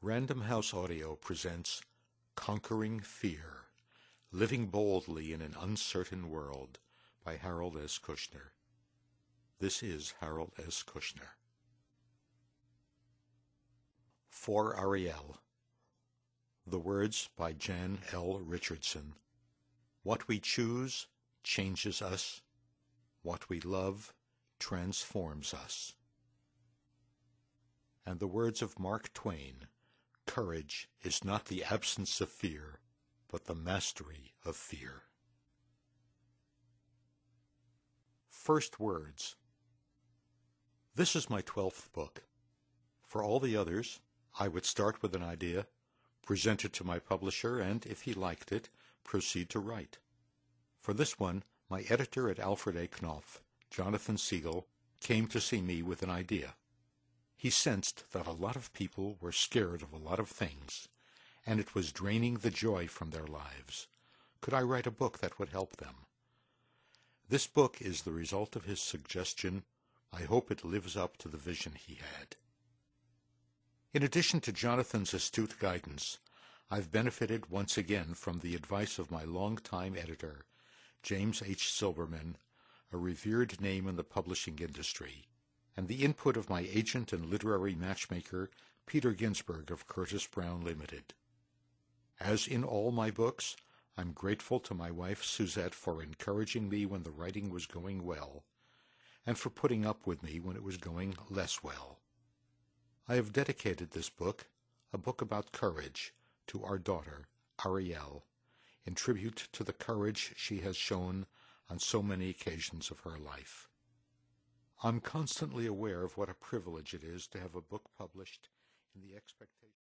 Random House Audio presents Conquering Fear, Living Boldly in an Uncertain World by Harold S. Kushner. This is Harold S. Kushner. For Ariel. The words by Jan L. Richardson. What we choose changes us. What we love transforms us. And the words of Mark Twain. Courage is not the absence of fear, but the mastery of fear. First words. This is my 12th book. For all the others, I would start with an idea, present it to my publisher, and, if he liked it, proceed to write. For this one, my editor at Alfred A. Knopf, Jonathan Siegel, came to see me with an idea. He sensed that a lot of people were scared of a lot of things, and it was draining the joy from their lives. Could I write a book that would help them? This book is the result of his suggestion. I hope it lives up to the vision he had. In addition to Jonathan's astute guidance, I've benefited once again from the advice of my longtime editor, James H. Silberman, a revered name in the publishing industry, and the input of my agent and literary matchmaker, Peter Ginsberg of Curtis Brown Limited. As in all my books, I'm grateful to my wife Suzette for encouraging me when the writing was going well, and for putting up with me when it was going less well. I have dedicated this book, a book about courage, to our daughter, Ariel, in tribute to the courage she has shown on so many occasions of her life. I'm constantly aware of what a privilege it is to have a book published in the expectation